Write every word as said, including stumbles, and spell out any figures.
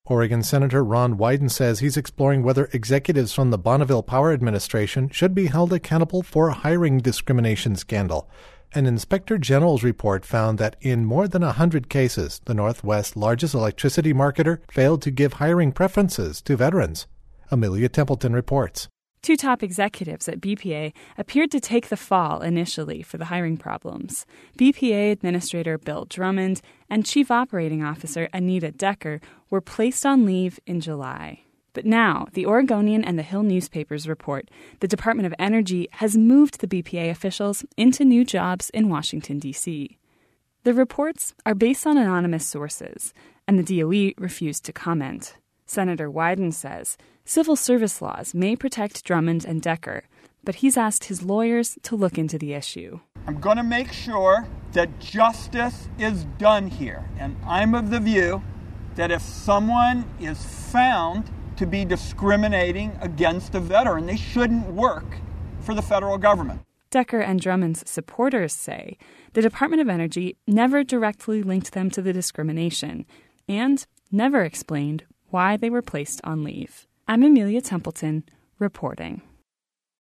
Oregon Senator Ron Wyden says he's exploring whether executives from the Bonneville Power Administration should be held accountable for a hiring discrimination scandal. An inspector general's report found that in more than one hundred cases, the Northwest's largest electricity marketer failed to give hiring preferences to veterans. Amelia Templeton reports. Two top executives at B P A appeared to take the fall initially for the hiring problems. B P A Administrator Bill Drummond and Chief Operating Officer Anita Decker were placed on leave in July. But now, the Oregonian and the Hill newspapers report the Department of Energy has moved the B P A officials into new jobs in Washington, D C. The reports are based on anonymous sources, and the D O E refused to comment. Senator Wyden says civil service laws may protect Drummond and Decker, but he's asked his lawyers to look into the issue. I'm going to make sure that justice is done here, and I'm of the view that if someone is found to be discriminating against a veteran, they shouldn't work for the federal government. Decker and Drummond's supporters say the Department of Energy never directly linked them to the discrimination and never explained why they were placed on leave. I'm Amelia Templeton, reporting.